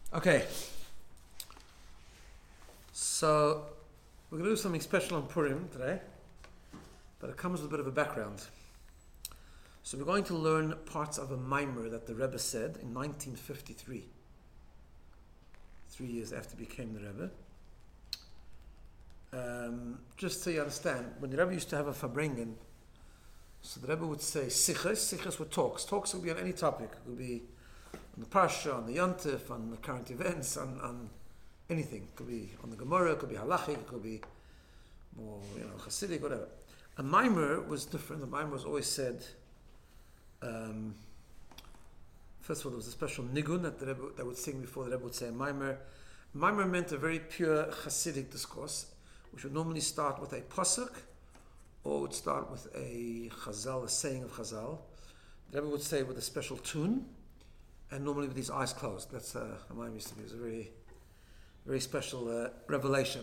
Okay, so we're going to do something special on Purim today, but it comes with a bit of a background. So we're going to learn parts of a mimer that the Rebbe said in 1953, 3 years after he became the Rebbe. Just so you understand, when the Rebbe used to have a Farbrengen, so the Rebbe would say sichos were talks. Talks would be on any topic. It could be on the Parsha, on the Yontif, on the current events, on anything. It could be on the Gemara, it could be halachic, it could be more, Hasidic, whatever. A mimer was different. The mimer was always said, first of all, there was a special nigun that the Rebbe that would sing before the Rebbe would say a mimer. Mimer meant a very pure Hasidic discourse, which would normally start with a pasuk, or would start with a chazal, a saying of chazal. The Rebbe would say with a special tune, and normally with his eyes closed. That's how mine used to be. It was a very, very special revelation.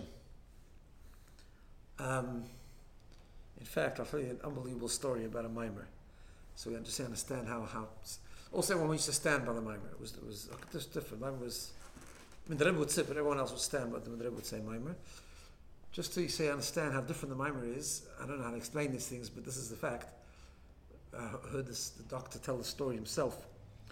In fact, I'll tell you an unbelievable story about a mimer, so we understand how. Also, when we used to stand by the mimer, it was just different. Mimer was, the Rebbe would sit, but everyone else would stand. But the Rebbe would say mimer. Just to say, understand how different the mimer is. I don't know how to explain these things, but this is the fact. I heard the doctor tell the story himself.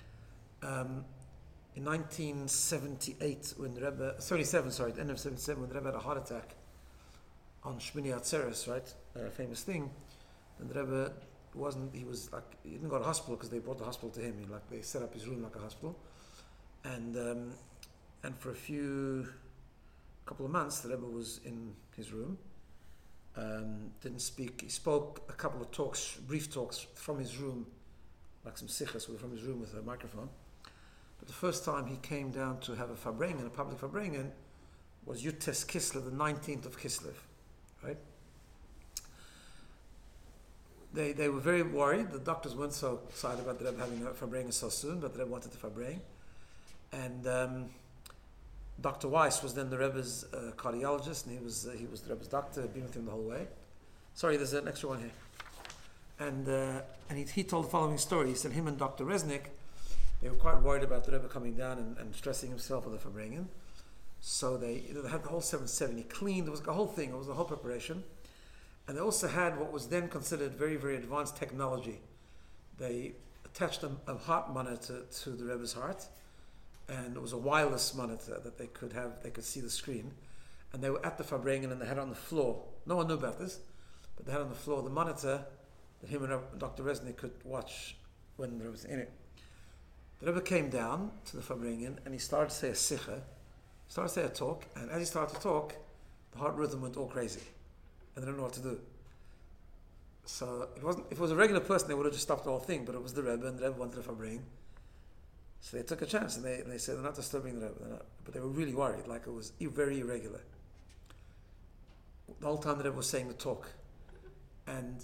In 1978, when the Rebbe, 77, sorry, at the end of 77, when the Rebbe had a heart attack on Shmini Atzeres, right, a famous thing, and the Rebbe he didn't go to hospital because they brought the hospital to him. They set up his room like a hospital, and for a couple of months, the Rebbe was in his room, didn't speak. He spoke a couple of talks, brief talks from his room, like some sichos from his room with a microphone. But the first time he came down to have a Farbrengen, a public Farbrengen, was Yutes Kislev, the 19th of Kislev, right? They were very worried. The doctors weren't so excited about the Rebbe having a Farbrengen so soon, but the Rebbe wanted the Farbrengen. And Dr. Weiss was then the Rebbe's cardiologist, and he was the Rebbe's doctor, been with him the whole way. Sorry, there's an extra one here. And he told the following story. He said him and Dr. Resnick, they were quite worried about the Rebbe coming down and stressing himself with the Farbrengen. So they had the whole 770 cleaned. There was a whole thing. It was a whole preparation. And they also had what was then considered very, very advanced technology. They attached a heart monitor to the Rebbe's heart, and it was a wireless monitor that they could see the screen. And they were at the Farbrengen, and they had on the floor. No one knew about this, but they had on the floor the monitor that him and Dr. Resnick could watch when there was in it. The Rebbe came down to the Farbrengen, and he started to say a sicha, started to say a talk, and as he started to talk, the heart rhythm went all crazy, and they didn't know what to do. So if it was a regular person, they would have just stopped the whole thing, but it was the Rebbe, and the Rebbe wanted the Farbrengen. So they took a chance, and they said they're not disturbing the Rebbe, but they were really worried, like it was very irregular. The whole time the Rebbe was saying the talk, and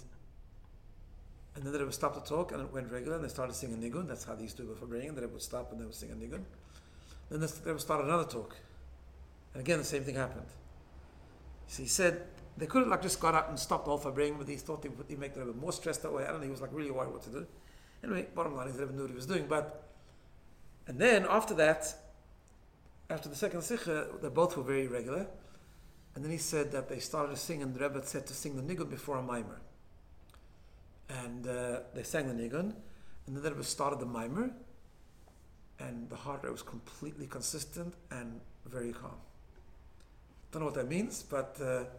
then the Rebbe stopped the talk, and it went regular, and they started singing nigun. That's how they used to do it for Farbrengen. The Rebbe would stop, and they would sing a nigun. Then the Rebbe started another talk, and again the same thing happened. So he said they could have just got up and stopped the whole Farbrengen, but he thought he'd make the Rebbe more stressed that way. I don't know. He was really worried what to do. Anyway, bottom line is the Rebbe knew what he was doing, and then after that, after the second Sikha, they both were very regular. And then he said that they started to sing, and the Rebbe said to sing the nigun before a mimer. And they sang the nigun, and then the Rebbe started the mimer, and the heart rate was completely consistent and very calm. Don't know what that means, but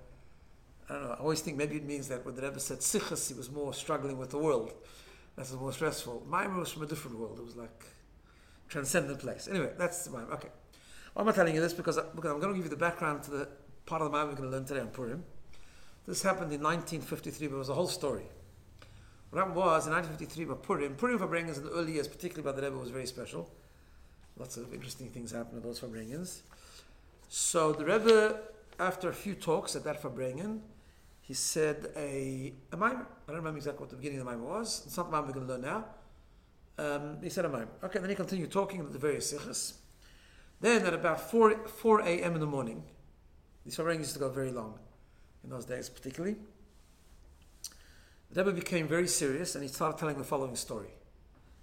I don't know. I always think maybe it means that when the Rebbe said sichas, he was more struggling with the world. That's more stressful. Mimer was from a different world. It was like transcendent place. Anyway, that's the mimer. Okay. Why am I telling you this? Because I'm going to give you the background to the part of the mimer we're going to learn today on Purim. This happened in 1953, but it was a whole story. What happened was, in 1953, but Purim Farbrengens in the early years, particularly by the Rebbe, was very special. Lots of interesting things happened at those Farbrengens. So the Rebbe, after a few talks at that Farbrengen, he said a mimer. I don't remember exactly what the beginning of the mimer was. It's not the mimer we're going to learn now. He said a mimer. Okay, then he continued talking at the various sichas. Then at about 4 a.m. in the morning, these Farbrengens used to go very long in those days particularly. The Rebbe became very serious, and he started telling the following story.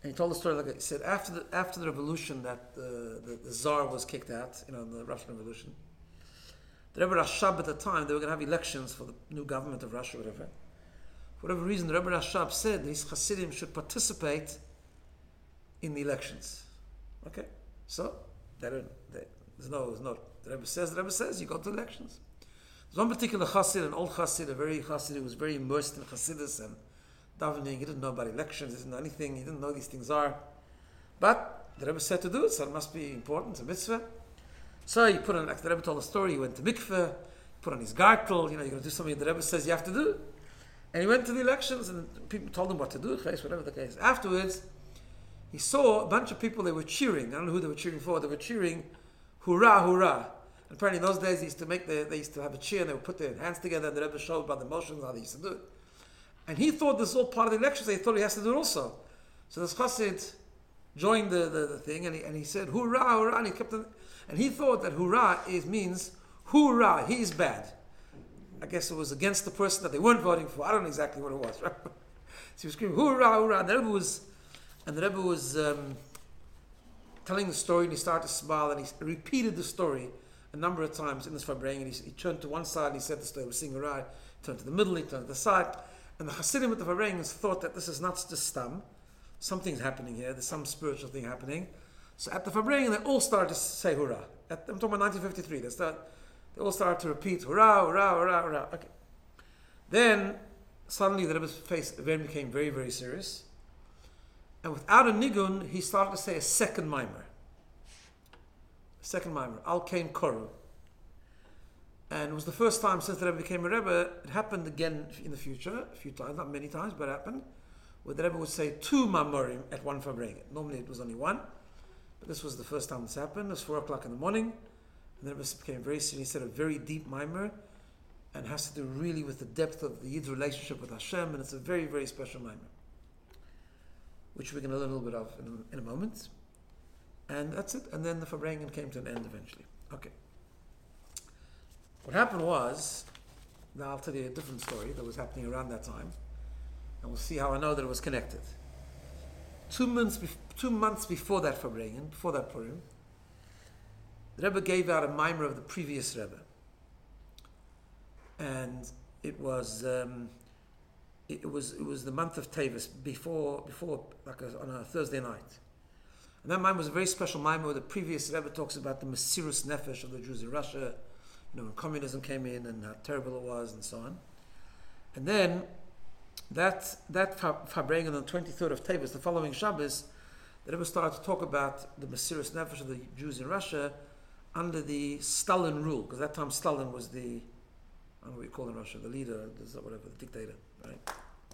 And he told the story like he said, after the revolution that the Tsar was kicked out, the Russian Revolution, the Rebbe Rashab at the time, they were going to have elections for the new government of Russia, whatever. For whatever reason, the Rebbe Rashab said his Hasidim should participate in the elections. Okay? So, there's no, the Rebbe says, you go to elections. There's one particular Hasid, an old Hasid, a very Hasid who was very immersed in Hasidus and davening. He didn't know about elections, he didn't know anything, he didn't know these things are. But the Rebbe said to do it, so it must be important, it's a mitzvah. So he put on, like the Rebbe told the story, he went to mikveh, put on his gartel, you're going to do something the Rebbe says you have to do. And he went to the elections and people told him what to do, whatever the case. Afterwards, he saw a bunch of people, they were cheering. I don't know who they were cheering for, they were cheering, hurrah, hurrah. And apparently in those days they used to have a cheer and they would put their hands together and the Rebbe showed about the motions, how they used to do it. And he thought this was all part of the elections, so he thought he has to do it also. So this Chassid joined the thing and he said, hurrah, hurrah, and he kept on. And he thought that hurrah means hoorah, he is bad. I guess it was against the person that they weren't voting for. I don't know exactly what it was, right? So he was screaming hoorah, hoorah, and the Rebbe was telling the story, and he started to smile, and he repeated the story a number of times in this Farbrengen, and he turned to one side and he said the story, he was singing hurrah, he turned to the middle, he turned to the side, and the Hasidim with the Farbrengens thought that this is not just stam, something's happening here, there's some spiritual thing happening. So at the Farbrengen, they all started to say hurrah. I'm talking about 1953. They all started to repeat hurrah, hurrah, hurrah, hurrah. Okay. Then suddenly the Rebbe's face became very, very serious. And without a nigun, he started to say a second mimer. Al Kain Koru. And it was the first time since the Rebbe became a Rebbe. It happened again in the future, a few times, not many times, but it happened, where the Rebbe would say 2 mamorim at one Farbrengen. Normally it was only 1. But this was the first time this happened. It was 4 o'clock in the morning. And then it became very serious. He said a very deep mimer and has to do really with the depth of the Yid's relationship with Hashem. And it's a very, very special mimer, which we're going to learn a little bit of in a moment. And that's it. And then the Farbrengen came to an end eventually. Okay. What happened was, now I'll tell you a different story that was happening around that time. And we'll see how I know that it was connected. 2 months before that Farbrengen, before that Purim, the Rebbe gave out a mimer of the previous Rebbe, and it was the month of Tevis before on a Thursday night, and that mimer was a very special mimer where the previous Rebbe talks about the Mesirus Nefesh of the Jews in Russia, when communism came in and how terrible it was and so on, and then that Farbrengen on the 23rd of Tevis, the following Shabbos, the Rebbe started to talk about the Mesirus Nefesh of the Jews in Russia under the Stalin rule, because that time Stalin was the, I don't know what you call in Russia, the leader, whatever, the dictator, right?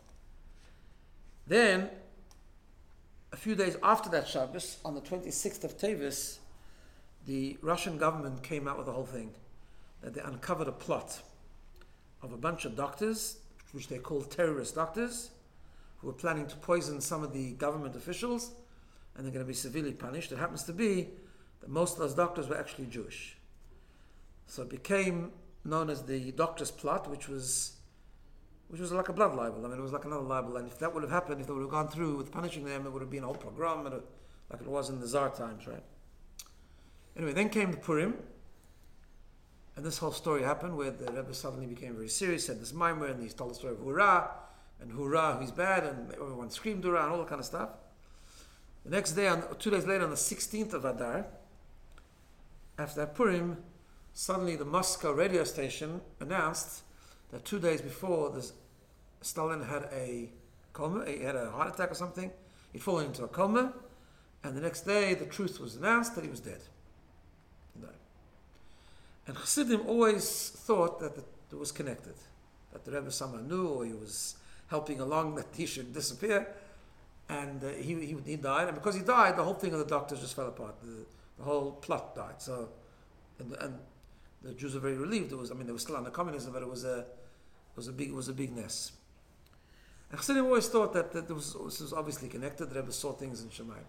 Then, a few days after that Shabbos, on the 26th of Tevis, the Russian government came out with the whole thing, that they uncovered a plot of a bunch of doctors, which they called terrorist doctors, who were planning to poison some of the government officials, and they're going to be severely punished. It happens to be that most of those doctors were actually Jewish. So it became known as the doctor's plot, which was like a blood libel. I mean, it was like another libel. And if that would have happened, if they would have gone through with punishing them, it would have been a whole pogrom, like it was in the Tsar times, right? Anyway, then came the Purim, and this whole story happened where the Rebbe suddenly became very serious, said this mimer, and he told the story of hurrah, he's bad, and everyone screamed hurrah, and all that kind of stuff. The next day, 2 days later, on the 16th of Adar, after that Purim, suddenly the Moscow radio station announced that 2 days before, Stalin had a coma, he had a heart attack or something, he'd fallen into a coma, and the next day the truth was announced that he was dead. He died. And Chassidim always thought that it was connected, that the Rebbe somehow knew, or he was helping along that he should disappear, and he died, and because he died, the whole thing of the doctors just fell apart. The whole plot died. So, and the Jews were very relieved. They were still under communism, but it was a big mess. And Chassidim always thought that this was obviously connected. The Rebbe saw things in Shemayim.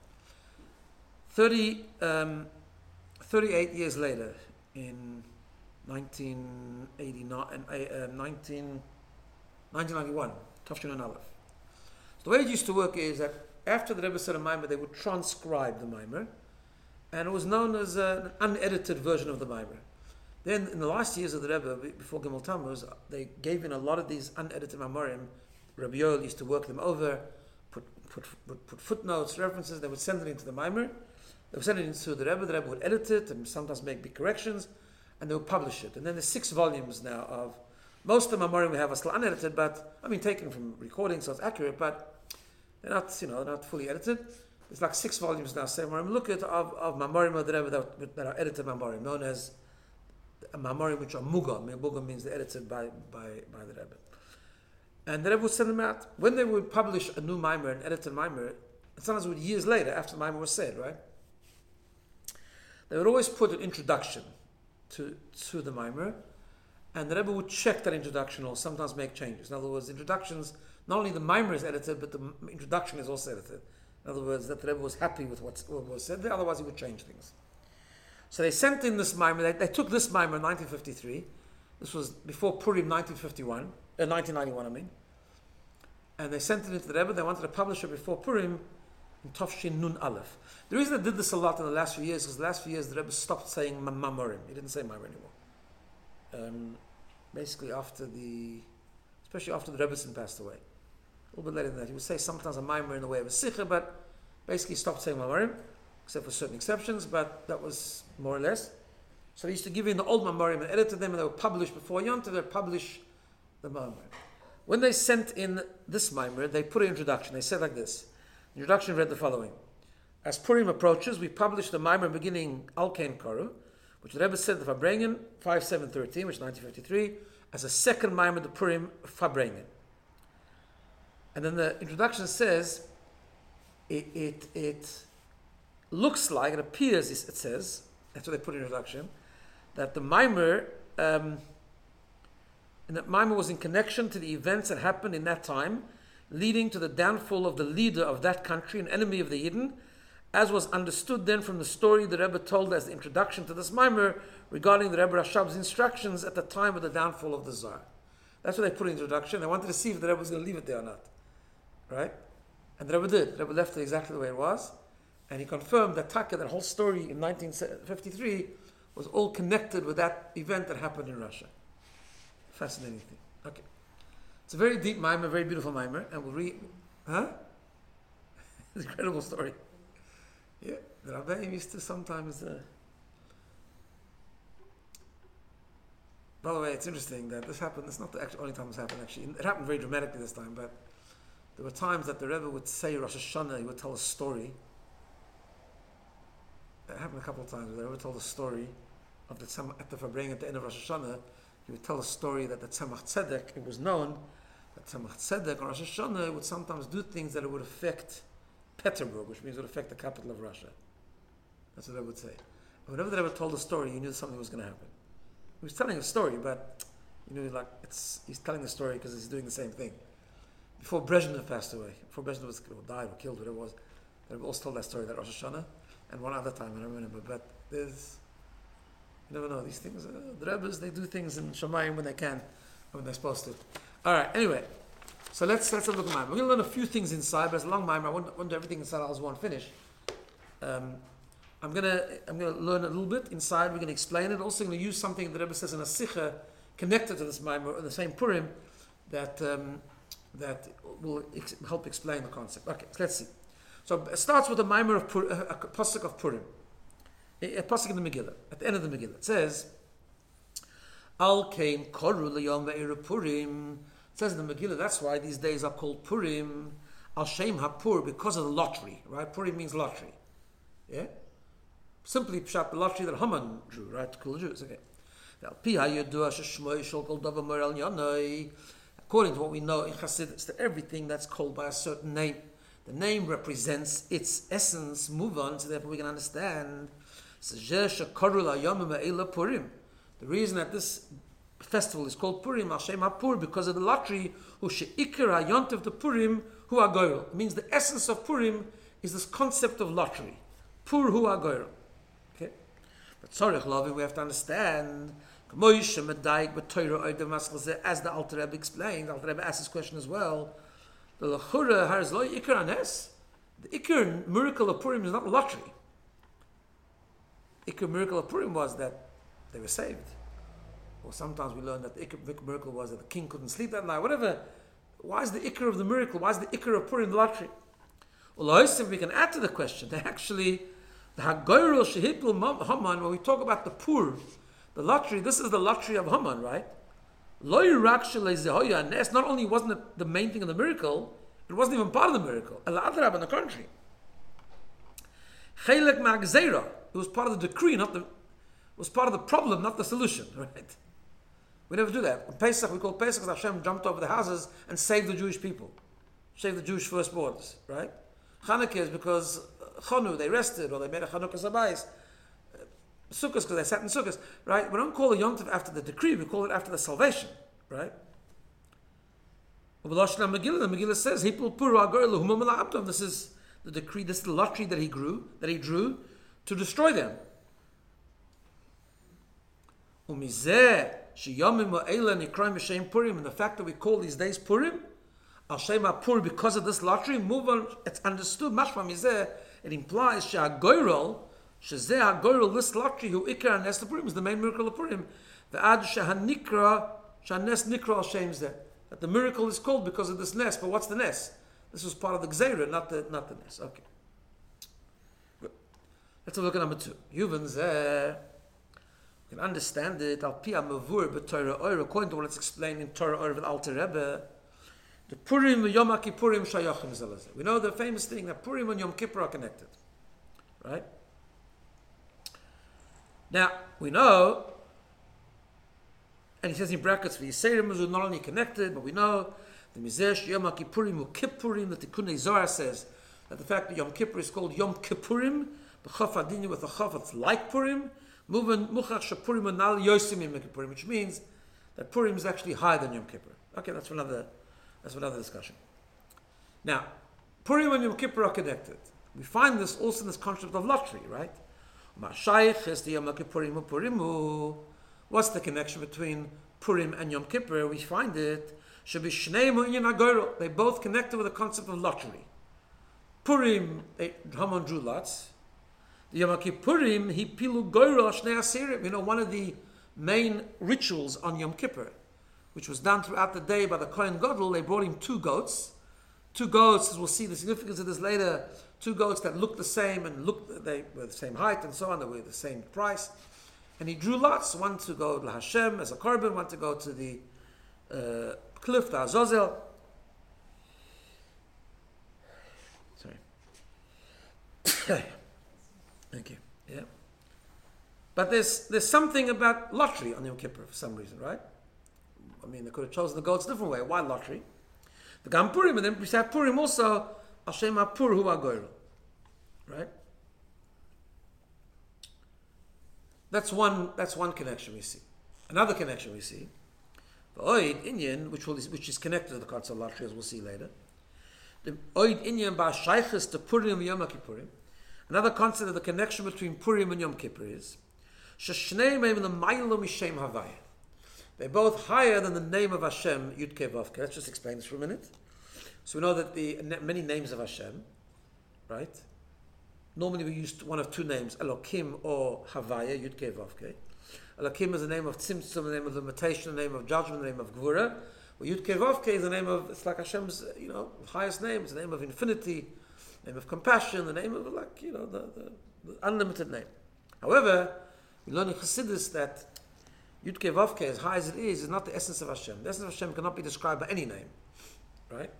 38 years later, in 1991, Tafshin and Aleph. So the way it used to work is that after the Rebbe said a Maimer, they would transcribe the Maimer, and it was known as an unedited version of the Maimer. Then, in the last years of the Rebbe, before Gimel Tammuz, they gave in a lot of these unedited Maimorim. Rabbi Yoel used to work them over, put footnotes, references. They would send it into the Maimer. They would send it into the Rebbe would edit it and sometimes make big corrections, and they would publish it. And then there's 6 volumes now of, most of the Maimorim we have are still unedited, but, taken from recordings, so it's accurate, but they're not, they're not fully edited. There's like 6 volumes now, say Maimorim, look at, of Maimorim of the Rebbe that are edited Maimorim, known as Maimorim which are Mugam. Mugam means they're edited by the Rebbe. And the Rebbe would send them out. When they would publish a new Maimer, an edited Maimer, and sometimes it would years later, after the Maimer was said, right? They would always put an introduction to the Maimer, and the Rebbe would check that introduction or sometimes make changes. In other words, introductions, not only the Maimer is edited, but the introduction is also edited. In other words, that the Rebbe was happy with what was said there, otherwise he would change things. So they sent in this Maimer, they took this Maimer in 1953, this was before Purim 1991, and they sent it into the Rebbe. They wanted to publish it before Purim in Tofshin Nun Aleph. The reason they did this a lot in the last few years is the last few years the Rebbe stopped saying Mamorim. He didn't say Maimer anymore. Basically especially after the Rebbetzin passed away. A little bit later than that. He would say sometimes a Maimer in the way of a Sikha, but basically stopped saying Mamorim, except for certain exceptions, but that was more or less. So they used to give in the old Mamorim and edit them, and they would publish before Yom Tov, they would publish the Maimer. When they sent in this Maimer, they put an introduction. They said like this. The introduction read the following. As Purim approaches, we publish the Maimer beginning Al Kain Koru, which the Rebbe said the Farbrengen, 5713, which is 1953, as a second Maimer, the Purim Farbrengen. And then the introduction says, it looks like, it appears, it says, that's what they put in the introduction, that the Maimer, and that Maimer was in connection to the events that happened in that time, leading to the downfall of the leader of that country, an enemy of the Yidden, as was understood then from the story the Rebbe told as the introduction to this Maimer regarding the Rebbe Rashab's instructions at the time of the downfall of the Tsar. That's what they put in the introduction. They wanted to see if the Rebbe was going to leave it there or not. Right? And the Rebbe did. The Rebbe left it exactly the way it was. And he confirmed that Taka, that whole story in 1953, was all connected with that event that happened in Russia. Fascinating thing. Okay. It's a very deep Maimer, very beautiful Maimer, and we'll read. Huh? It's an incredible story. Yeah, the Rabbeim used to sometimes. By the way, it's interesting that this happened. It's not the only time this happened, actually. It happened very dramatically this time, but there were times that the Rebbe would say Rosh Hashanah, he would tell a story. It happened a couple of times. The Rebbe told a story of the at the Farbrengen at the end of Rosh Hashanah. He would tell a story that the Tzemach Tzedek, it was known that Tzemach Tzedek on Rosh Hashanah would sometimes do things that it would affect Petersburg, which means it would affect the capital of Russia. That's what I would say. And whenever they ever told a story, you knew something was going to happen. He was telling a story, but you knew he's telling a story because he's doing the same thing. Before Brezhnev passed away, before Brezhnev died or killed, whatever it was, they also told that story, that Rosh Hashanah, and one other time, I don't remember, but there's, you never know, these things, the Rebbes, they do things in Shemayim when they can, when they're supposed to. Alright, anyway, so let's have a look at Maimer. We're going to learn a few things inside, but it's a long Maimer. I won't do everything inside, I also want to finish. I'm going to learn a little bit inside, we're going to explain it. Also going to use something that the Rebbe says in a Sikha connected to this Maimer, in the same Purim, that will help explain the concept. Okay, so let's see. So it starts with a Maimer of a pasuk of Purim. A pasuk in the Megillah, at the end of the Megillah. It says, Al Kain Koru L'Yom Ve'er Purim. It says in the Megillah, that's why these days are called Purim. Al Shem HaPur, because of the lottery, right? Purim means lottery. Yeah? Simply pshat, the lottery that Haman drew, right? To kill the Jews. Okay. According to what we know in Chassidus, that everything that's called by a certain name, the name represents its essence. Move on, so therefore we can understand. The reason that this festival is called Purim, Hashem HaPur, because of the lottery, who she'ikar hayontiv the Purim, hu hagoyrel. It means the essence of Purim is this concept of lottery. Pur hu hagoyrel. Okay? But tzarich loving, we have to understand, as the Alter Rebbe explained, the Alter Rebbe asked this question as well, the The Iker miracle of Purim is not a lottery. The Iker miracle of Purim was that they were saved. Or sometimes we learn that the Iker miracle was that the king couldn't sleep that night. Whatever. Why is the Iker of the miracle? Why is the Iker of Purim the lottery? Well, we can add to the question. They actually, the Hagoyrel Shehipul Haman, when we talk about the Pur, the lottery, this is the lottery of Haman, right? Not only wasn't it the main thing of the miracle, it wasn't even part of the miracle. Al-Adrab, on the contrary. Chelek Ma'gzeira, it was part of the decree, it was part of the problem, not the solution, right? We never do that. On Pesach, we call Pesach because Hashem jumped over the houses and saved the Jewish people. Saved the Jewish firstborns, right? Chanukah is because Chanu, they rested, or they made a Chanukah Sabayis. Sukkot because they sat in Sukkot, right? We don't call the Yom Tov after the decree, we call it after the salvation, right? The Megillah says, this is the decree, this is the lottery that he drew to destroy them. And the fact that we call these days Purim, Al Shema Pur, because of this lottery, move on, it's understood, it implies Sha'agoyrol, this lottery, who Ikar and Nes Purim, is the main miracle of Purim. The Ad Shahanikra, Shanes Nikra Al Shem Zeh. That the miracle is called because of this Nes. But what's the Nes? This was part of the Gzeira, not the Nes. Okay. Good. Let's have a look at number 2. Yuvan Zeh. You can understand it. Al Pi Amavur B'Torah Oyer, according to what it's explained in Torah Oyer with Alter Rebbe. The Purim and Yom Kippurim Shayachim Zelazeh. We know the famous thing that Purim and Yom Kippur are connected. Right? Now, we know, and he says in brackets, V'Yiseirim is not only connected, but we know the Mizesh Yom Kippurim U Kippurim, the Tikkun Zohar says that the fact that Yom Kippur is called Yom Kippurim, the Chaf Adini with a Chaf, it's like Purim, Muchach Shapurim Anal Yosim Yom Kippurim, which means that Purim is actually higher than Yom Kippur. Okay, that's for another discussion. Now, Purim and Yom Kippur are connected. We find this also in this concept of lottery, right? What's the connection between Purim and Yom Kippur? We find it. They both connected with the concept of lottery. Purim, Haman drew lots. The Yom Kippurim, he pilu goyro shnei asirim. You know, one of the main rituals on Yom Kippur, which was done throughout the day by the Kohen Gadol, they brought him 2 goats. 2 goats, as we'll see the significance of this later, 2 goats that looked the same and they were the same height and so on, they were the same price. And he drew lots, one to go to Hashem as a korban, one to go to the cliff, the Azazel. Sorry. Thank you. Yeah. But there's something about lottery on Yom Kippur for some reason, right? I mean, they could have chosen the goats a different way. Why lottery? The Gam Purim, and then we have Purim also, Hashem HaPur Hu HaGoyrel. Right? That's one connection we see. Another connection we see, the Oid Inyan, which is connected to the concept of lottery, as we'll see later. The Oid Inyan Ba'ashaychus to Purim and Yom Kippurim. Another concept of the connection between Purim and Yom Kippur is Sheshnei Meim the Ma'ilo Mishem Havaya. They're both higher than the name of Hashem, Yud Kei Vav Kei. Let's just explain this for a minute. So we know that the many names of Hashem, right? Normally we use one of 2 names, Elokim or Havaya, Yud Kei Vav Kei. Elokim is the name of Tzimtzum, the name of limitation, the name of judgment, the name of Gvura. Well, Yud Kei Vav Kei is the name of, it's like Hashem's, highest name. It's the name of infinity, the name of compassion, the name of, the unlimited name. However, we learn in Chassidus that Yud Kei Vav Kei, as high as it is not the essence of Hashem. The essence of Hashem cannot be described by any name, right?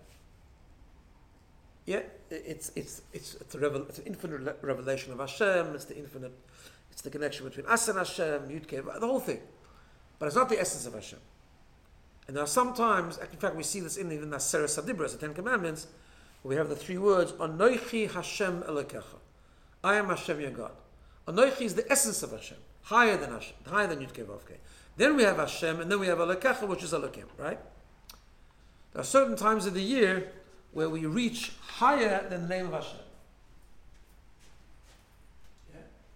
Yeah, it's an infinite revelation of Hashem. It's the connection between us and Hashem, Yud Kei, the whole thing. But it's not the essence of Hashem. And there are sometimes, in fact, we see this in even the Aseret Sadibros, the 10 Commandments, where we have the 3 words, Anoichi Hashem Elokecha. I am Hashem your God. Anoichi is the essence of Hashem, higher than Hashem, higher than Yud Kei Vav Kei. Then we have Hashem, and then we have Elokecha, which is Elokim, right? There are certain times of the year where we reach higher than the name of Hashem. Yeah.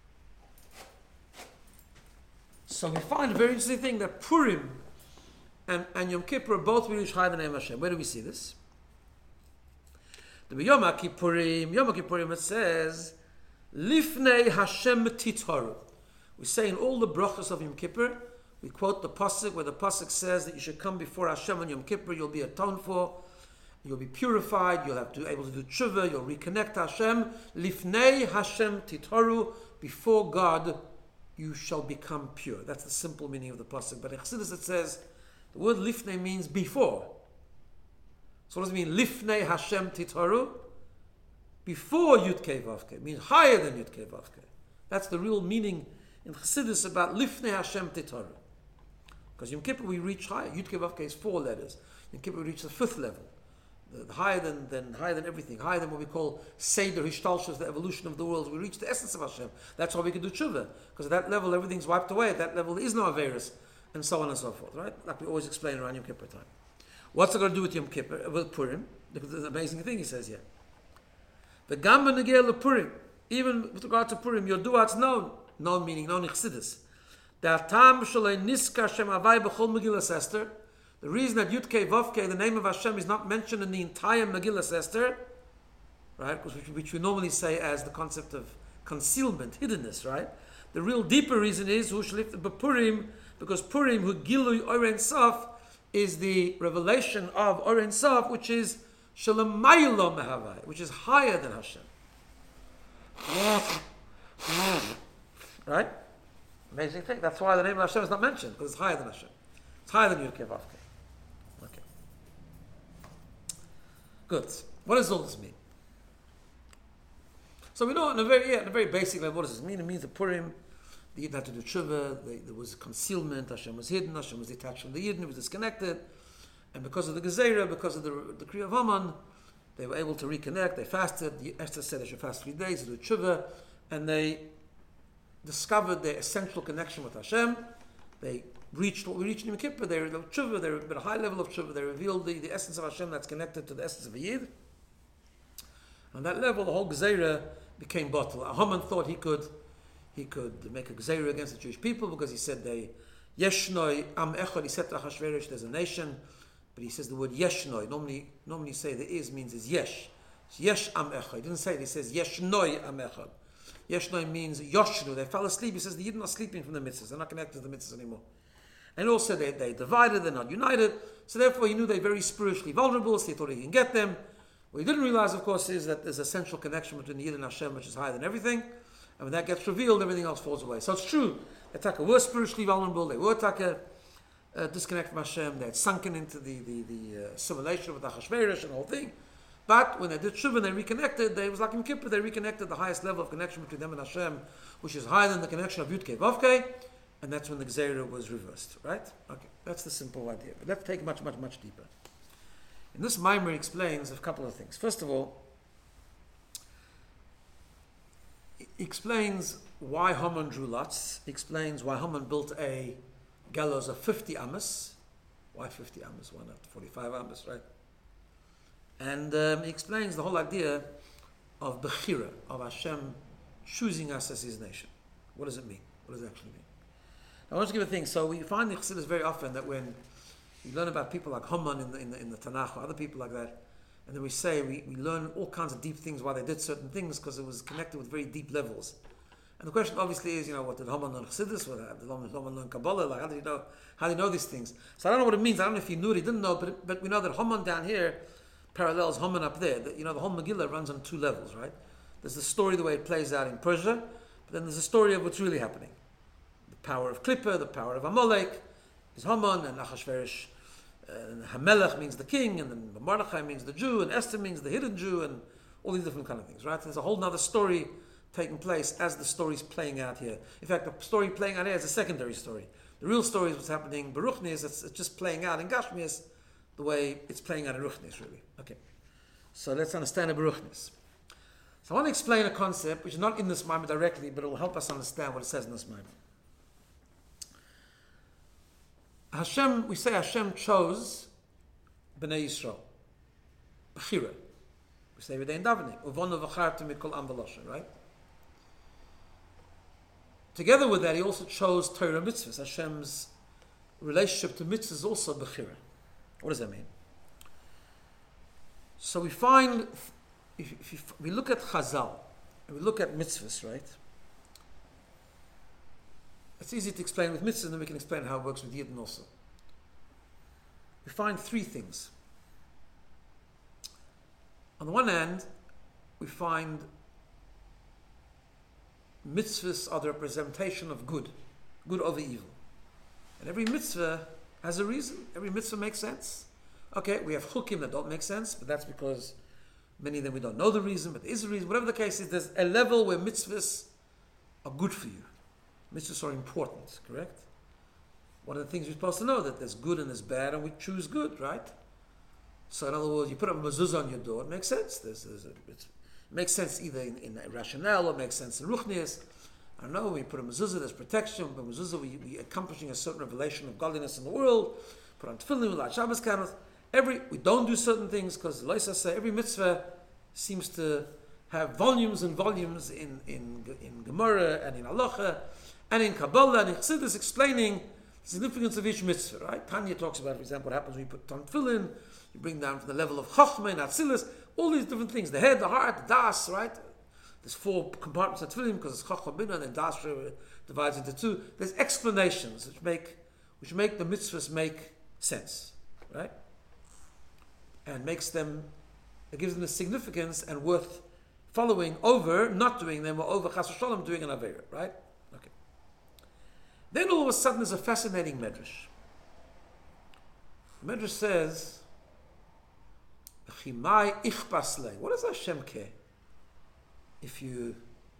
So we find a very interesting thing that Purim and Yom Kippur both reach higher than the name of Hashem. Where do we see this? The Yom Kippurim it says, Lifnei Hashem Titharu. We say in all the brachas of Yom Kippur, we quote the pasuk where the pasuk says that you should come before Hashem on Yom Kippur, you'll be atoned for, you'll be purified, you'll have to be able to do tshuva, you'll reconnect to Hashem. Lifnei Hashem Titharu, before God you shall become pure. That's the simple meaning of the pasuk. But in Chassidus it says, the word lifnei means before. So what does it mean? Lifnei Hashem Titharu? Before Yud Kei Vav Kei. Means higher than Yud Kei Vav Kei. That's the real meaning in Chassidus about Lifnei Hashem Titharu. Because Yom Kippur we reach higher. Yud Kei Vav Kei is 4 letters. Yom Kippur we reach the 5th level. The higher than everything. Higher than what we call Seder Hishtalshus, the evolution of the world. We reach the essence of Hashem. That's why we can do tshuva. Because at that level everything's wiped away. At that level there is no Averis. And so on and so forth. Right? Like we always explain around Yom Kippur time. What's it going to do with Yom Kippur? With Purim? Because there's an amazing thing he says here. The Gamba Negel Purim, even with regard to Purim, Yoduat's known. Known meaning known in Chassidus. The reason that Yud Kei Vav Kei, the name of Hashem, is not mentioned in the entire Megillas Esther, right? Which we normally say as the concept of concealment, hiddenness, right? The real deeper reason is Purim, because Purim, who Gilui Oren Saf, is the revelation of Oren Saf, which is Shalamaylo Mehavai, which is higher than Hashem. Right? Amazing thing. That's why the name of Hashem is not mentioned, because it's higher than Hashem. It's higher than Yud Kei Vav Kei. Okay. Good. What does all this mean? So we know in a very basic level, what does this mean? It means that Purim, the Yidden had to do tshuva, there was concealment, Hashem was hidden, Hashem was detached from the Yidden, it was disconnected. And because of the Gezerah, because of the decree of Haman, they were able to reconnect, they fasted. Esther said they should fast 3 days to do tshuva, and they discovered their essential connection with Hashem. They reached what we reached in Yom Kippur. They were tshuva, they were at a high level of tshuva. They revealed the essence of Hashem that's connected to the essence of a Yid. On that level, the whole Gezerah became bottle. Haman thought he could make a Gezerah against the Jewish people because he said Yeshnoi Am Echad. He said to Achashverosh, there's a nation, but he says the word Yeshnoi. Normally say the is means is Yesh. It's Yesh Am Echad. He didn't say it. He says Yeshnoi Am Echad. Yeshnoi means Yoshnu. They fell asleep. He says the Yidden are sleeping from the mitzvahs. They're not connected to the mitzvahs anymore. And also they divided. They're not united. So therefore he knew they're very spiritually vulnerable. So he thought he can get them. What he didn't realize, of course, is that there's a central connection between the Yid and Hashem, which is higher than everything. And when that gets revealed, everything else falls away. So it's true. They were spiritually vulnerable. They were disconnected from Hashem. They had sunken into the assimilation with Achashverosh and the whole thing. But when they did tshuva and they reconnected, it was like in Kippur, they reconnected the highest level of connection between them and Hashem, which is higher than the connection of Yud Kei Vav Kei, and that's when the Gezerah was reversed. Right? Okay, that's the simple idea. But let's take much deeper. And this Maimer explains a couple of things. First of all, he explains why Haman drew lots. He explains why Haman built a gallows of 50 amos. Why 50 amos? Why not 45 amos, right? And he explains the whole idea of Bechira, of Hashem choosing us as His nation. What does it mean? What does it actually mean? Now, I want to give a thing. So we find in Chassidus very often that when we learn about people like Haman in the Tanakh or other people like that, and then we say we learn all kinds of deep things why they did certain things because it was connected with very deep levels. And the question obviously is, what did Haman learn Chassidus? What did Haman learn Kabbalah? Like, how do you know these things? So I don't know what it means. I don't know if he knew it, he didn't know, but we know that Haman down here parallels Haman up there. The whole Megillah runs on 2 levels, right? There's the story, the way it plays out in Persia, but then there's a story of what's really happening. The power of Klippa, the power of Amalek is Haman, and Achashverosh, and Hamelech means the king, and then Mordechai means the Jew, and Esther means the hidden Jew, and all these different kind of things, right? There's a whole other story taking place as the story's playing out here. In fact, the story playing out here is a secondary story. The real story is what's happening in Baruchnis. It's just playing out in Gashmias the way it's playing out in Ruchnis, really. Okay. So let's understand the Baruchnis. So I want to explain a concept which is not in this Maimon directly, but it will help us understand what it says in this Maimon. We say Hashem chose Bnei Yisrael. Bechira. We say every day in davening. Uvonu v'chartu mikol am v'loshen, right? Together with that, He also chose Torah mitzvahs. Hashem's relationship to mitzvahs is also Bechira. What does that mean? So we find if we look at Chazal, and we look at mitzvahs, right? It's easy to explain with mitzvahs, and then we can explain how it works with Yidden also. We find three things. On the one hand, we find mitzvahs are the representation of good over evil. And every mitzvah has a reason. Every mitzvah makes sense. Okay, we have chukim that don't make sense, but that's because many of them we don't know the reason, but there is a reason. Whatever the case is, there's a level where mitzvahs are good for you. Mitzvahs are important, correct? One of the things you're supposed to know, that there's good and there's bad, and we choose good, right? So in other words, you put a mezuzah on your door, it makes sense. It makes sense either in rationale or it makes sense in ruchnius. I don't know, when we put a mezuzah, there's protection. But mezuzah, we accomplishing a certain revelation of godliness in the world. Put on tefillin, we light Shabbos candles. We don't do certain things because Loisa say every mitzvah seems to have volumes and volumes in Gemara and in Halacha and in Kabbalah and in Chassidus explaining the significance of each mitzvah, right? Tanya talks about, for example, what happens when you put on tefillin, you bring down from the level of Chochmah and Atzilus, all these different things, the head, the heart, the das, right? There's 4 compartments of tefillin because it's Chochmah Binah and then das divides into 2. There's explanations which make the mitzvahs make sense, right? And makes them, it gives them a significance and worth following over not doing them, or over chas v'sholom doing an avera, right? Okay. Then all of a sudden there's a fascinating medrash. The medrash says, "Chimai ichpas lei." What does Hashem care if you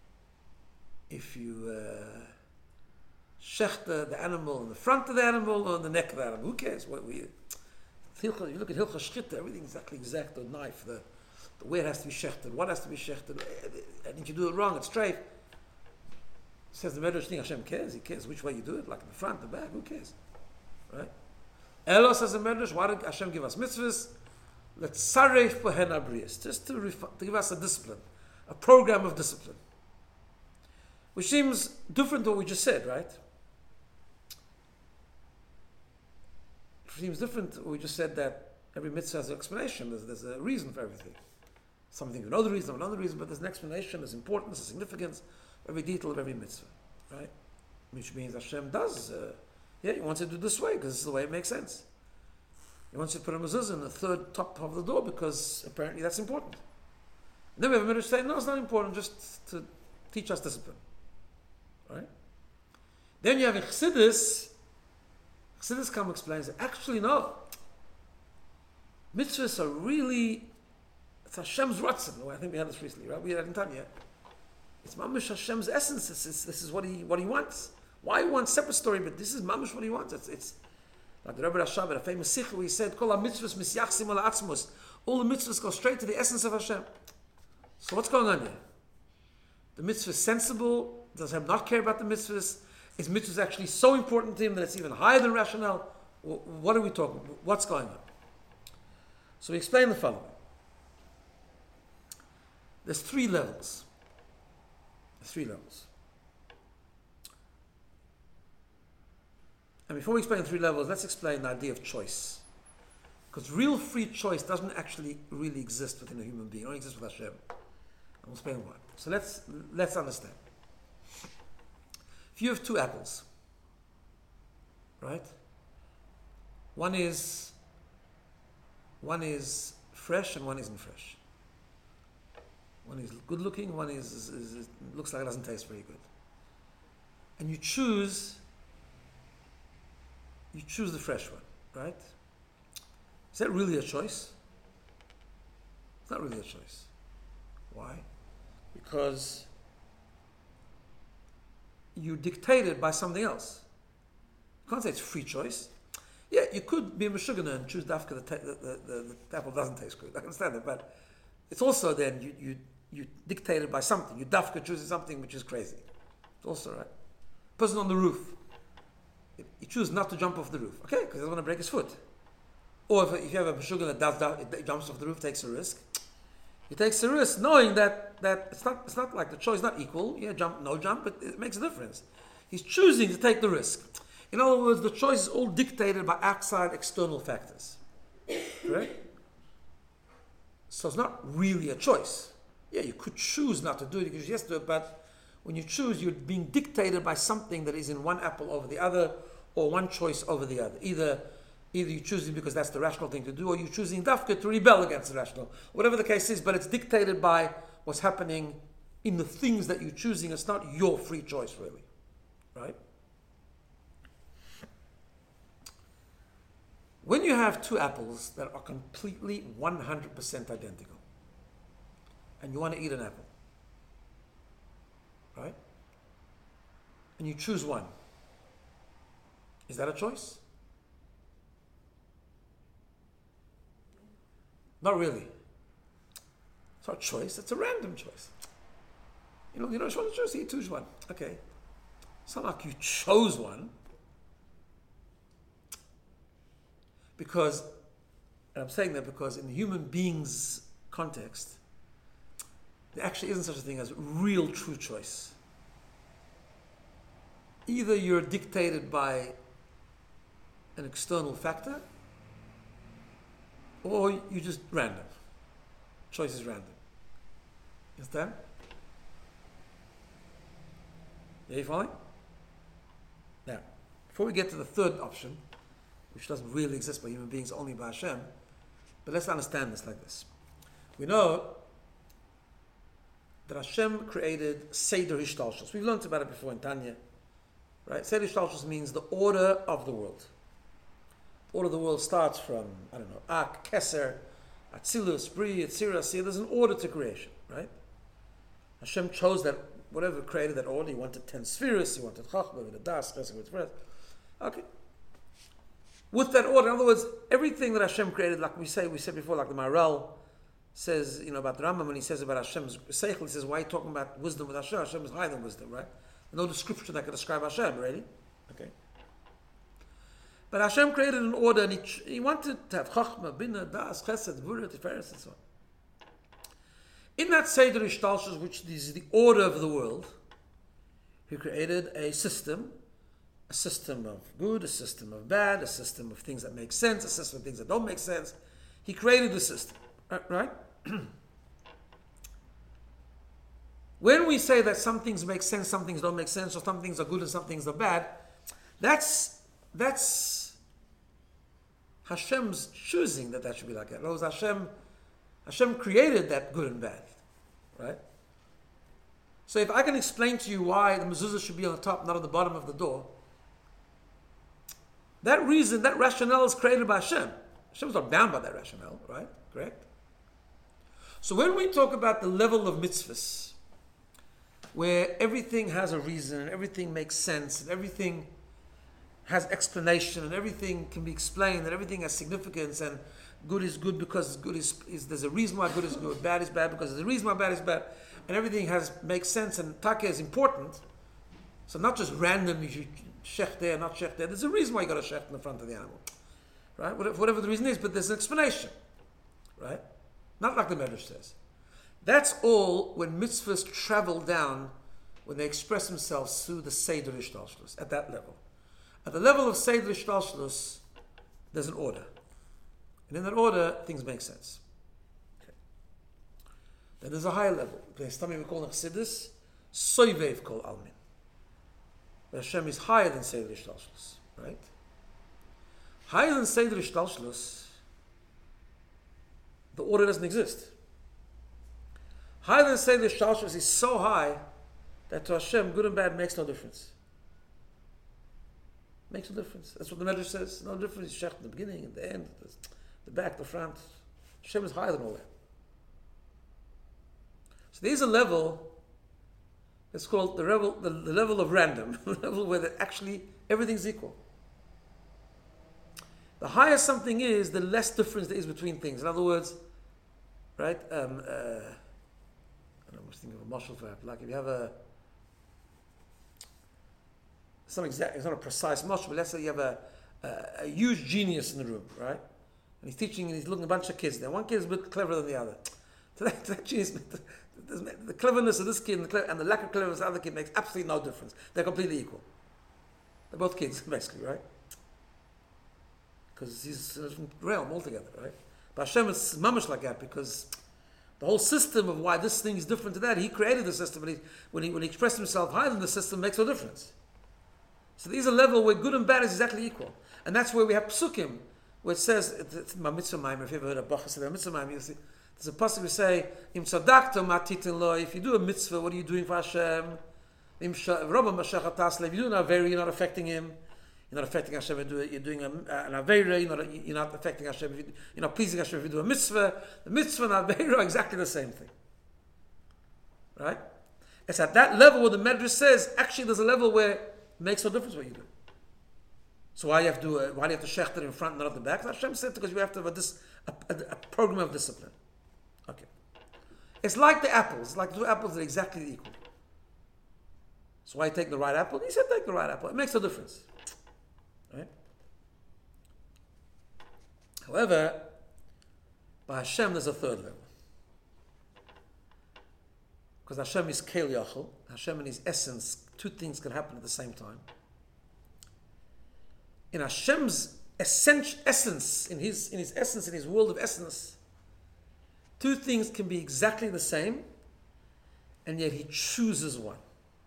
shecht the animal in the front of the animal or in the neck of the animal? Who cares? You look at Hilchah Shchita, everything is exact, or knife, the way it has to be shechted, what has to be shechted, and if you do it wrong, it's straight. Says the Medrash thing, Hashem cares, He cares which way you do it, like in the front, the back, who cares? Right? Elo says the Medrash, why did Hashem give us mitzvahs? Let's saref pohen abrius, just to give us a discipline, a program of discipline. Which seems different to what we just said, right? Seems different. We just said that every mitzvah has an explanation. There's a reason for everything. Some things we know the reason, another reason, but there's an explanation, there's importance, there's significance, every detail of every mitzvah, right? Which means Hashem does, He wants you to do this way because this is the way it makes sense. He wants you to put a mezuzah in the third top of the door because apparently that's important. And then we have a midrash saying, no, it's not important, just to teach us discipline, right? Then you have in Chassidus come explains that actually no. Mitzvahs are really, it's Hashem's ratzon. I think we had this recently, right? We had it in Tanya. It's mamish Hashem's essence. This is what he wants. Why he wants separate story, but this is mamish what he wants. It's like the Rebbe Rashab had a famous sikh where he said, "Kol ha-mitzvahs misyachsim ala atzmos." All the mitzvahs go straight to the essence of Hashem. So what's going on here? The mitzvah is sensible. Does Hashem not care about the mitzvahs? Is mitzvahs actually so important to him that it's even higher than rationale? What are we talking about? What's going on? So we explain the following. There's 3 levels. And before we explain the 3 levels, let's explain the idea of choice. Because real free choice doesn't actually really exist within a human being. It only exists with Hashem. And we'll explain why. So let's understand. If you have 2 apples, right? One is fresh and one isn't fresh. One is good looking, one is looks like it doesn't taste very good. And you choose the fresh one, right? Is that really a choice? It's not really a choice. Why? Because you're dictated by something else. You can't say it's free choice. Yeah, you could be a Meshugana and choose dafka the apple doesn't taste good. I understand it, but it's also then you dictated by something. You dafka choosing something which is crazy. It's also right. Person on the roof. You choose not to jump off the roof. Okay, because he doesn't want to break his foot. Or if you have a Meshugana that jumps off the roof, takes a risk. He takes a risk knowing that it's not like the choice is not equal. Yeah, jump, no jump, but it makes a difference. He's choosing to take the risk. In other words, the choice is all dictated by outside external factors. Right? So it's not really a choice. Yeah, you could choose not to do it, you could choose yes to do it, but when you choose, you're being dictated by something that is in one apple over the other, or one choice over the other. Either you're choosing because that's the rational thing to do, or you're choosing dafka to rebel against the rational. Whatever the case is, but it's dictated by what's happening in the things that you're choosing. It's not your free choice, really. Right? When you have two apples that are completely 100% identical, and you want to eat an apple, right? And you choose one, is that a choice? Not really. It's not a choice, it's a random choice. You don't want to choose, you choose one. Okay. It's not like you chose one. Because, and I'm saying that because in the human being's context, there actually isn't such a thing as real true choice. Either you're dictated by an external factor, or you're just random. Choice is random. Understand? Are you following? Now, before we get to the third option, which doesn't really exist by human beings, only by Hashem, but let's understand this like this. We know that Hashem created Seder Ishtalshus. We've learned about it before in Tanya. Right? Seder Ishtalshus means the order of the world. The order of the world starts from, Ak, Keser, Atzilus, Bri, Yetzirah, Asiyah. There's an order to creation, right? Hashem chose that, whatever created that order. He wanted 10 spheres, he wanted Chachma, Das, Chesed, Tzveret. Okay. With that order, in other words, everything that Hashem created, like we said before, like the Maharal says, about the Rambam, when he says about Hashem's Seichel, he says, why are you talking about wisdom with Hashem? Hashem is higher than wisdom, right? No description that can describe Hashem, really. Okay. But Hashem created an order, and he wanted to have Chachma, Bina, Das, Chesed, Gvura, Tiferes, and so on. In that Seder Ishtalshus, which is the order of the world, he created a system of good, a system of bad, a system of things that make sense, a system of things that don't make sense. He created the system, right? When we say that some things make sense, some things don't make sense, or some things are good and some things are bad, that's Hashem's choosing that should be like that. In other words, Hashem created that good and bad, right? So if I can explain to you why the mezuzah should be on the top, not on the bottom of the door, that reason, that rationale is created by Hashem. Hashem's not bound by that rationale, right? Correct? So when we talk about the level of mitzvahs, where everything has a reason, and everything makes sense, and everything has explanation, and everything can be explained, and everything has significance, and good is good because good is there's a reason why good is good, bad is bad because there's a reason why bad is bad, and everything makes sense, and taka is important. So not just random, you should shech there, not shech there. There's a reason why you got a shech in the front of the animal, right? Whatever the reason is, but there's an explanation, right? Not like the Medrash says. That's all when mitzvahs travel down, when they express themselves through the Seder Ishtalshus, at that level. At the level of Seder Ishtalshus, there's an order. And in that order, things make sense. Okay. Then there's a higher level. There's something we call in Chassidus, Soivev Kol Almin. Hashem is higher than Seder Ishtalshus, right? Higher than Seder Ishtalshus, the order doesn't exist. Higher than Seder Ishtalshus is so high that to Hashem, good and bad makes no difference. Makes no difference. That's what the Medrash says. No difference. Shech in the beginning, at the end, the back, the front. Hashem is higher than all that. So there's a level. It's called the level of random, the level where actually everything's equal. The higher something is, the less difference there is between things. In other words, right? I don't know, I'm just thinking of a mashal for that. Like if you have it's not a precise mashal, but let's say you have a huge genius in the room, right? And he's teaching and he's looking at a bunch of kids. Now one kid is a bit cleverer than the other. So that genius, the cleverness of this kid and the lack of cleverness of the other kid makes absolutely no difference. They're completely equal. They're both kids, basically, right? Because he's in a different realm altogether, right? But Hashem is mamish like that because The whole system of why this thing is different to that, he created the system, but when he expressed himself higher than the system, makes no difference. So there's a level where good and bad is exactly equal. And that's where we have psukim, where it says, it's my mitzvah maimer, if you ever heard of Bachas, mitzvah maimer, you see, there's a passage we say, Im tzadakta matitin lo, if you do a mitzvah, what are you doing for Hashem? Im rabba mashachat tasle, if you do an avera, you're not affecting him. You're not affecting Hashem, you're doing an avera, you're not affecting Hashem, you're not pleasing Hashem if you do a mitzvah. The mitzvah and avera are exactly the same thing. Right? It's at that level where the Medrash says, actually there's a level where it makes no difference what you do. So why do you have to shechter in front and not at the back? Hashem said because you have to have a program of discipline. Okay. It's like the apples. It's like the two apples that are exactly equal. So why take the right apple? He said take the right apple. It makes no difference. Right? However, by Hashem there's a third level. Because Hashem is Kel Yachol. Hashem in his essence, two things can happen at the same time. In Hashem's essence, in his essence, in his world of essence, two things can be exactly the same, and yet he chooses one.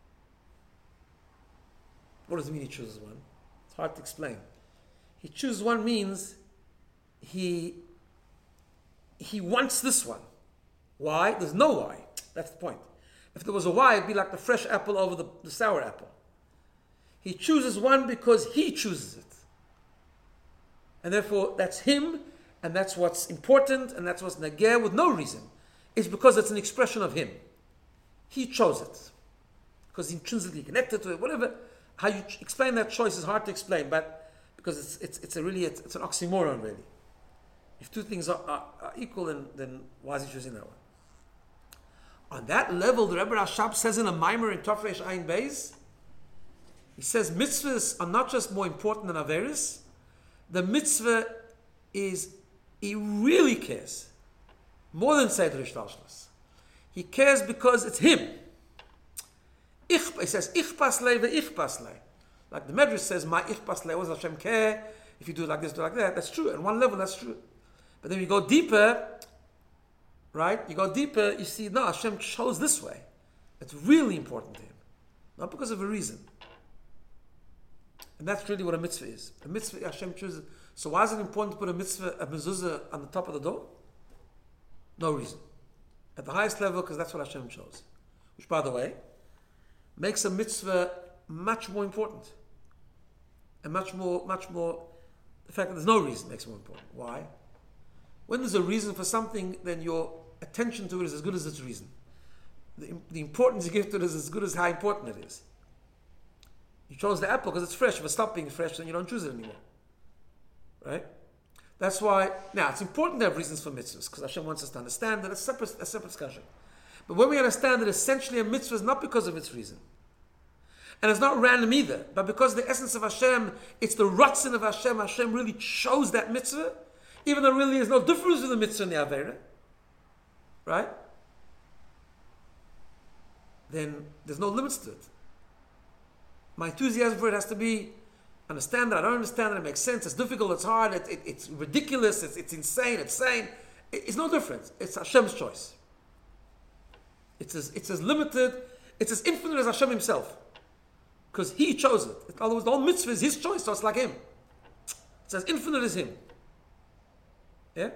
What does it mean he chooses one? It's hard to explain. He chooses one means he wants this one. Why? There's no why. That's the point. If there was a why, it'd be like the fresh apple over the sour apple. He chooses one because he chooses it. And therefore, that's him, and that's what's important, and that's what's nageh with no reason. It's because it's an expression of him. He chose it. Because he's intrinsically connected to it, whatever. How you explain that choice is hard to explain, but because it's an oxymoron, really. If two things are equal, then why is he choosing that one? On that level, the Rebbe Rashab says in a Maimer in Tofresh Ayin Beis, he says mitzvahs are not just more important than Averis. The mitzvah is, he really cares more than Seder Ishtalshlos. He cares because it's him. He says, Ich pasle ve'ich pasle. Like the Medrash says, my ich pasle, what does Hashem care? If you do it like this, do it like that. That's true. At one level, that's true. But then you go deeper, right? You go deeper, you see, no, Hashem chose this way. It's really important to him. Not because of a reason. And that's really what a mitzvah is. A mitzvah, Hashem chooses. So why is it important to put a mitzvah, a mezuzah, on the top of the door? No reason. At the highest level, because that's what Hashem chose. Which, by the way, makes a mitzvah much more important. And much more, the fact that there's no reason makes it more important. Why? When there's a reason for something, then your attention to it is as good as its reason. The importance you give to it is as good as how important it is. You chose the apple because it's fresh. If it stopped being fresh, then you don't choose it anymore. Right? That's why, now, it's important to have reasons for mitzvahs, because Hashem wants us to understand that it's a separate discussion. But when we understand that essentially a mitzvah is not because of its reason, and it's not random either, but because the essence of Hashem, it's the ratzon of Hashem, Hashem really chose that mitzvah, even though really there's no difference with the mitzvah and the avera, right? Then there's no limits to it. My enthusiasm for it has to be, understand that, I don't understand that, it makes sense, it's difficult, it's hard, it's ridiculous, it's insane, it's sane. It's no difference. It's Hashem's choice. It's as limited, it's as infinite as Hashem himself. Because he chose it. In other words, the whole mitzvah is his choice, so it's like him. It's as infinite as him. Yeah?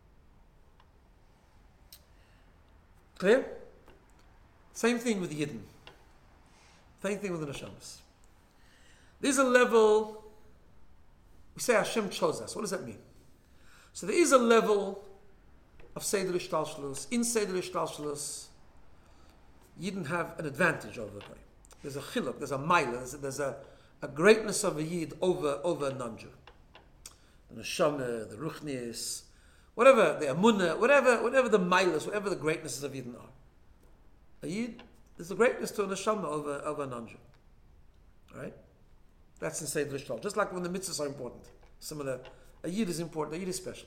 Clear? Same thing with the Yidden. Same thing with the Neshamas. There's a level, we say Hashem chose us. What does that mean? So there is a level of Seder Ishtalshlus. In Seder Ishtalshlus, Yidden have an advantage over the Goy. There's a chiluk, there's a maila, there's a greatness of a Yid over a non-Jew. The Neshama, the Ruchnius, whatever, the Amunah, whatever the mailas, whatever the greatnesses of Yidden are. A Yid, there's a greatness to a Neshama over a non-Jew. Right? That's in Seder Ishtal. Just like when the mitzvahs are important. Similar, a Yid is important, a Yid is special.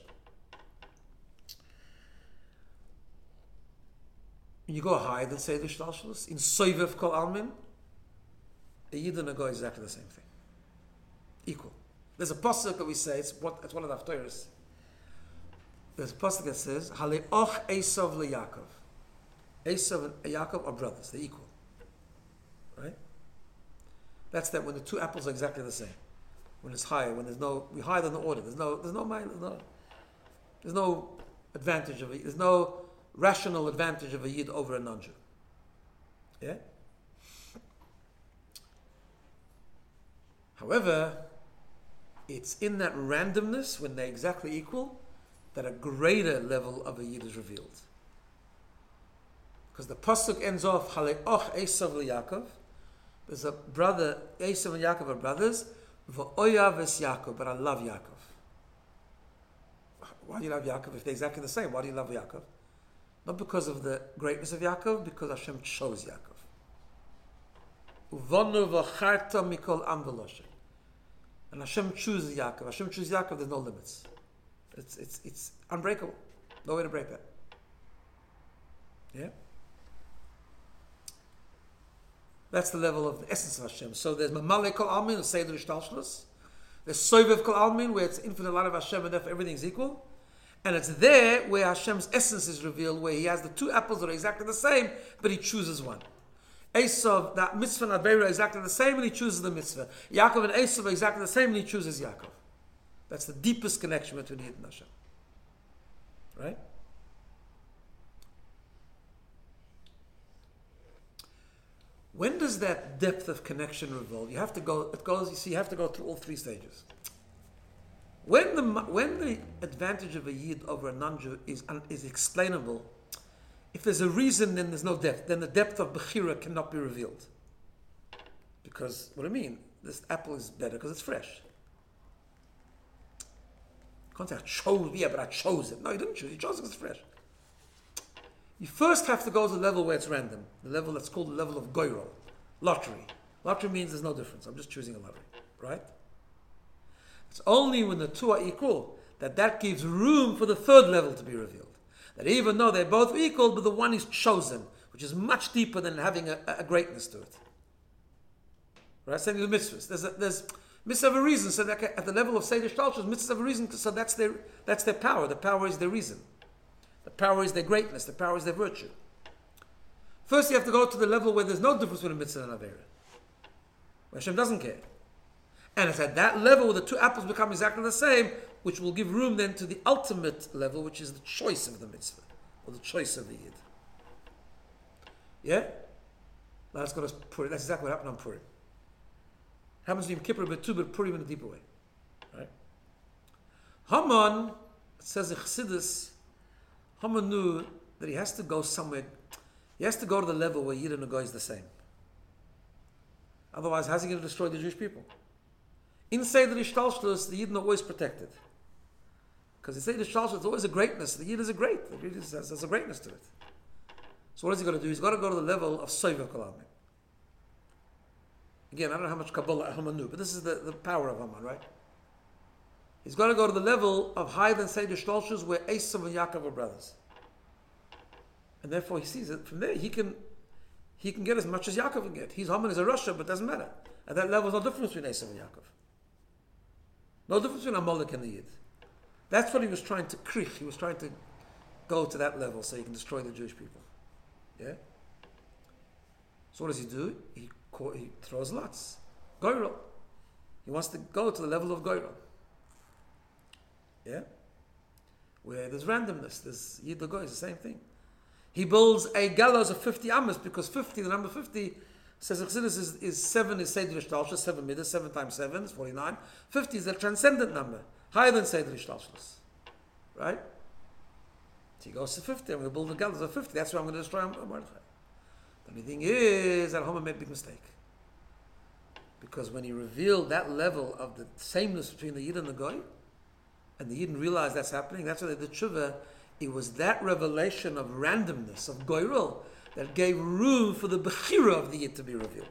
When you go higher than Seder Ishtal, in Soivev Kol Almin, a Yid and a Goy is exactly the same thing. Equal. There's a pasuk that we say, it's one of the Haftorahs. There's a pasuk that says, Haleoch Esav leYaakov. Esav and Yaakov are brothers, they're equal. Right? That's that when the two apples are exactly the same. When it's higher, when we're higher than the order. There's no advantage of it. There's no rational advantage of a Yid over a non-Jew. Yeah? However, it's in that randomness, when they're exactly equal, that a greater level of a Yid is revealed. Because the pasuk ends off, Haleoch Esav leYaakov. There's a brother, Esav and Yaakov are brothers, V'oyav es Yaakov, but I love Yaakov. Why do you love Yaakov if they're exactly the same? Why do you love Yaakov? Not because of the greatness of Yaakov, because Hashem chose Yaakov. Uvonu v'charta mikol am v'loshen. And Hashem chooses Yaakov. Hashem chooses Yaakov, there's no limits. It's unbreakable. No way to break that. Yeah? That's the level of the essence of Hashem. So there's Mamale Kol Almin, the Seder Ishtalshlus. There's Soivev Kol Almin, where it's infinite light of Hashem, and therefore everything's equal. And it's there where Hashem's essence is revealed, where He has the two apples that are exactly the same, but He chooses one. Esav, that mitzvah and Avera are exactly the same, and He chooses the mitzvah. Yaakov and Esav are exactly the same, and He chooses Yaakov. That's the deepest connection between Yid and Hashem. Right? When does that depth of connection reveal? You have to go through all three stages. When the advantage of a Yid over a non-Jew is explainable, if there's a reason, then there's no depth. Then the depth of Bechira cannot be revealed. Because, what do I mean? This apple is better because it's fresh. You can't say, I chose it. No, you didn't choose it. You chose it because it's fresh. You first have to go to the level where it's random. The level that's called the level of goyrol. Lottery. Lottery means there's no difference. I'm just choosing a lottery. Right? It's only when the two are equal that gives room for the third level to be revealed. That even though they're both equal, but the one is chosen, which is much deeper than having a greatness to it. Right? Same with mitzvahs. There's mitzvahs have a reason. So that at the level of Seder Shtalshus, mitzvahs have a reason. So that's their power. The power is their reason. The power is their greatness. The power is their virtue. First, you have to go to the level where there's no difference between a mitzvah and avera, where Hashem doesn't care. And it's at that level where the two apples become exactly the same, which will give room then to the ultimate level, which is the choice of the mitzvah, or the choice of the Yid. Yeah? Now let's go to Purim. That's exactly what happened on Purim. Happens to Yom Kippur, but Purim in a deeper way. Right? Haman, it says in Chassidus, Haman knew that he has to go somewhere. He has to go to the level where Yid and Goy is the same. Otherwise, how's he going to destroy the Jewish people? Inside the Ishtalshlus, the Yid are always protected. Because inside the Ishtalshlus, there's always a greatness. The Yid is a great. The Yid has a greatness to it. So what is he going to do? He's got to go to the level of Soiva Kalamim. Again, I don't know how much Kabbalah Haman knew, but this is the power of Haman, right? He's got to go to the level of higher than Seder Shtalshus, where Esav and Yaakov are brothers. And therefore he sees it. From there, he can get as much as Yaakov can get. Haman is a Russia, but it doesn't matter. At that level, there's no difference between Esav and Yaakov. No difference between Amalek and the Yid. That's what he was trying to krich. He was trying to go to that level so he can destroy the Jewish people. Yeah? So what does he do? He throws lots. Goyrol. He wants to go to the level of Goyrol. Yeah? Where there's randomness. There's Yid or Goy, it's the same thing. He builds a gallows of 50 amas because 50, the number 50, says Chassidus is 7 is Seder Ishtalshus, 7 midas, 7 times 7 is 49. 50 is a transcendent number, higher than Seder Ishtalshus. Right? So he goes to 50, and we build a gallows of 50. That's why I'm going to destroy Mordechai. The only thing is that Haman made a big mistake. Because when he revealed that level of the sameness between the Yid and the Goy, and the Yid didn't realize that's happening, that's why they did tshuva. It was that revelation of randomness, of Goyrol, that gave room for the Bechira of the Yid to be revealed.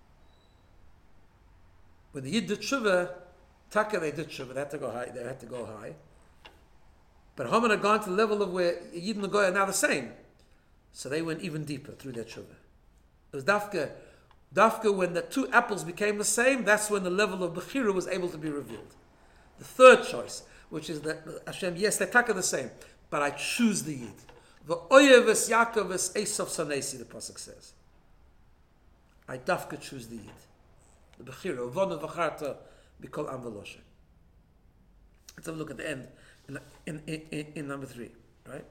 When the Yid did tshuva, Taka they did tshuva, they had to go high. But Haman had gone to the level of where Yid and the Goy are now the same. So they went even deeper through their tshuva. It was Dafka when the two apples became the same, that's when the level of Bechira was able to be revealed. The third choice, which is that Hashem, yes, they're taka the same, but I choose the Yid. V'oyeves Yaakov es Esav Sanesi, the Pasuk says. I dafka choose the Yid. The Bechira, Vonu V'charta, B'kol Am V'loshe. Let's have a look at the end in number 3, right?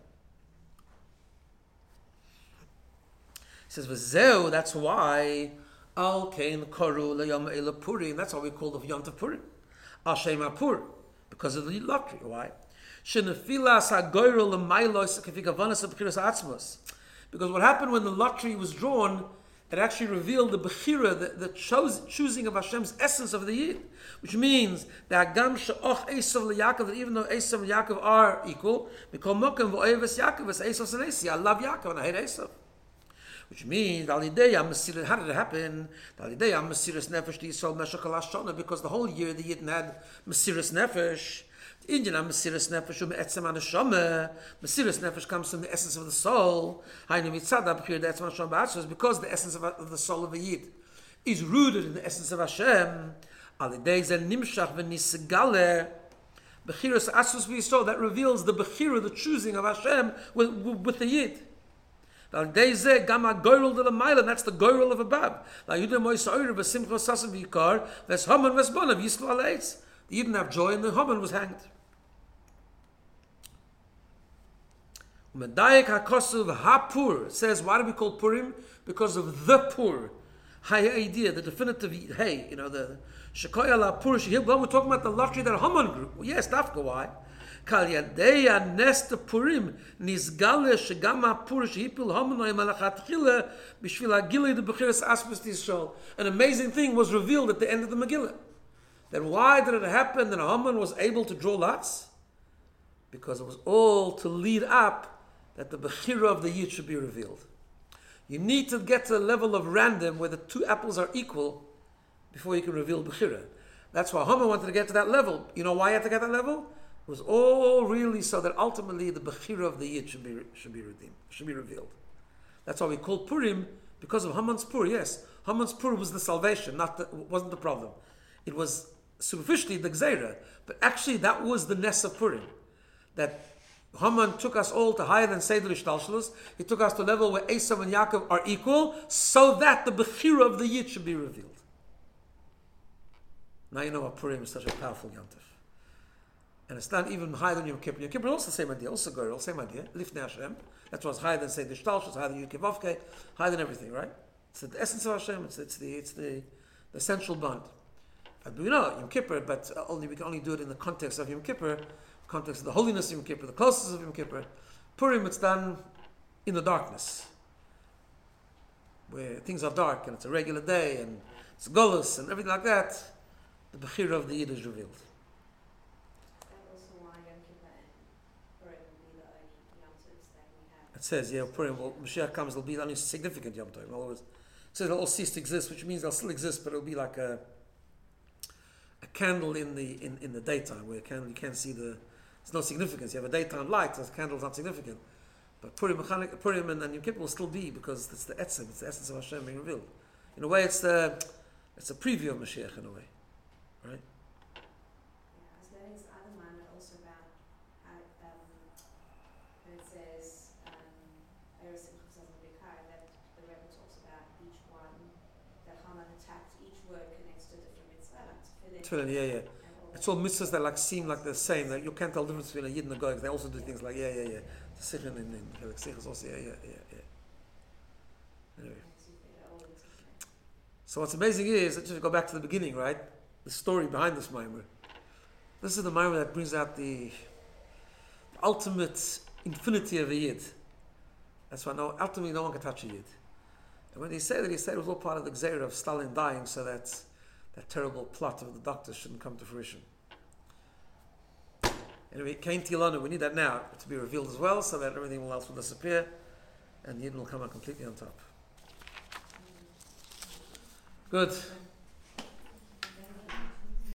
He says, V'zeu, that's why Al Kein Koru L'Yom Eila Purim, that's why we call the Yom Tov Purim. Al Shem HaPur, because of the lottery. Why? Shenefilas HaGoyrel L'Mailos K'fikavanas HaBechiras Atzmos. Because what happened when the lottery was drawn, it actually revealed the Bechira, the choosing of Hashem's essence of the Yid. Which means that Hagam She'och Esav L'Yaakov, that even though Esav and Yaakov are equal, Mikol Mokem V'oyeves Yaakov es Esav Sanesi, I love Yaakov and I hate Esav. Which means, how did it happen? Because the whole year the Yidden had Mesiras Nefesh. The Indian Mesiras Nefesh, Mesiras Nefesh comes from the essence of the soul. Because the essence of the soul of a Yid is rooted in the essence of Hashem. That reveals the Bechira, the choosing of Hashem with the Yid. That's the goyrel of above. The Yidden have joy and the Haman was hanged. Medayek HaKosuv HaPur says, why do we call Purim? Because of the Pur. High idea, the definitive, hey, the Shekoya La Pur. Well, we're talking about the lottery that Haman grew. Well, yes, that's why. Kal Yadeya Nesta Purim Nizgale Shegam HaPur Shehipil Hamanoi Malachatchila Bishvil HaGilei the Bechiras Aspas Yisrael. An amazing thing was revealed at the end of the Megillah. Then why did it happen that Haman was able to draw lots? Because it was all to lead up that the Bechira of the Yid should be revealed. You need to get to a level of random where the two apples are equal before you can reveal Bechira. That's why Haman wanted to get to that level. You know why he had to get to that level? It was all really so that ultimately the Bechira of the Yid should be redeemed, should be revealed. That's why we call Purim, because of Haman's Pur. Yes, Haman's Pur was the salvation, wasn't the problem. It was superficially the Gzeira, but actually that was the Ness of Purim. That Haman took us all to higher than Seder Ishtalshalus. He took us to a level where Esav and Yaakov are equal, so that the Bechira of the Yid should be revealed. Now you know why Purim is such a powerful Yom Tov. And it's not even higher than Yom Kippur. Yom Kippur is also the same idea, also Goyrel, same idea. Lifnei Hashem. That's why it's higher than Seder Ishtalshalus, higher than Yom Kippur, higher than everything, right? It's the essence of Hashem, it's the essential bond. And we know Yom Kippur, but we can only do it in the context of Yom Kippur, context of the holiness of Yom Kippur, the closeness of Yom Kippur. Purim, it's done in the darkness, where things are dark and it's a regular day and it's golus and everything like that. The Bechira of the Yid is revealed. And also why Yom Kippur and Purim will be the only Yom Tovs that we have. It says, Purim, Mashiach comes, it'll be the only significant Yom Tov. In other words, it says they'll all cease to exist, which means they'll still exist, but it'll be like a candle in the daytime, where you can't see there's no significance. You have a daytime light, the candle's not significant. But Purim and Yom Kippur will still be, because it's the etzem, it's the essence of Hashem being revealed. In a way, it's a preview of Mashiach in a way, right? Yeah, as there is other man also about how when it says that the Rebbe talks about each one, that Haman attacked, each word connects to a different mitzvah, like Tefillin, yeah. It's all mitzvahs that seem like the same. That you can't tell the difference between a Yid and a Goy. They also do things like The Sichon in Chelik Sichos also Anyway, so what's amazing is, let's just go back to the beginning, right? The story behind this Maimer. This is the Maimer that brings out the ultimate infinity of a Yid. That's why ultimately no one can touch a Yid. And when he said it was all part of the Gzeira of Stalin dying, so that terrible plot of the doctors shouldn't come to fruition. Anyway, Kain Tilanu, we need that now to be revealed as well, so that everything else will disappear, and Yidden will come out completely on top. Good.